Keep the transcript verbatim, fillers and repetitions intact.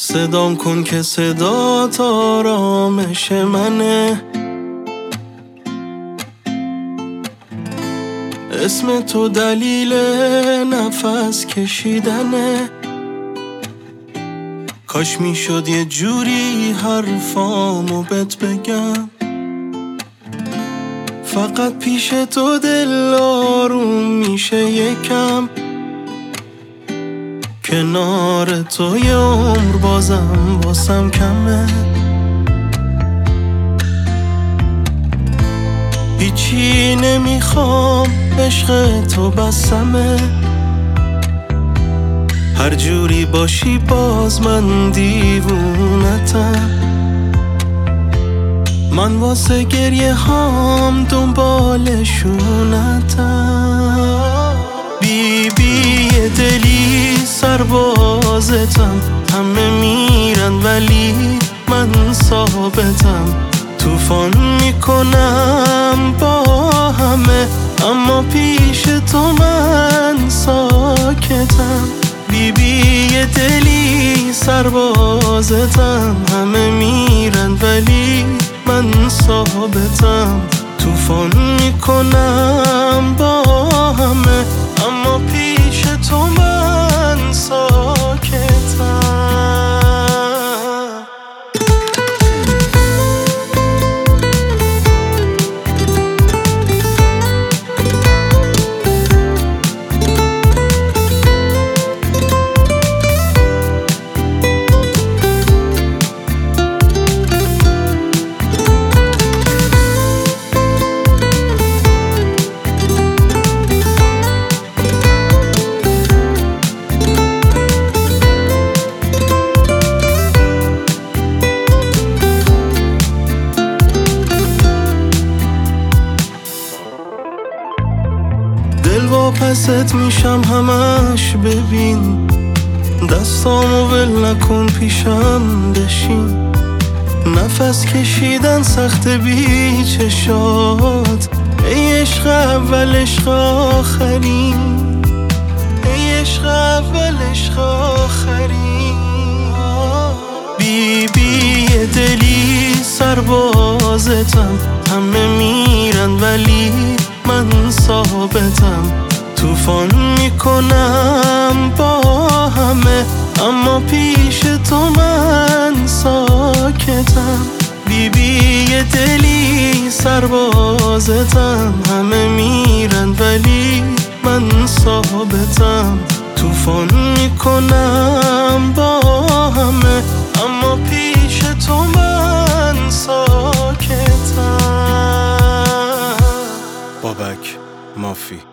صدام کن که صدات آرامش منه، اسم تو دلیل نفس کشیدنه. کاش میشد یه جوری حرفامو بهت بگم، فقط پیش تو دل آروم میشه یکم. کنار تو یه عمر بازم واسم کمه، هیچی نمیخوام عشق تو بسمه. هر جوری باشی باز من دیوونتم، من واسه گریه هام دنبالشونتم. بی بی دلی سربازتم، همه میرن ولی من ثابتم. طوفان میکنم با همه اما پیش تو من ساکتم. بی بی دلی سربازتم، همه میرن ولی من ثابتم. طوفان میکنم با همه اما پیش تو من ساکتم. دل واپست میشم همش ببین، دستامو ول نکن پیشم بشین. نفس کشیدن سخت بی چشات، ای عشق اول عشق آخرین، ای عشق اول عشق آخرین. بی بی دلی سربازتم، همه میرن ولی من ثابتم. طوفان میکنم با همه اما پیش تو من ساکتم. بی بی دلی سربازتم، همه میرن ولی من ثابتم. طوفان میکنم با همه اما پیش تو من ساکتم. بابک مافی.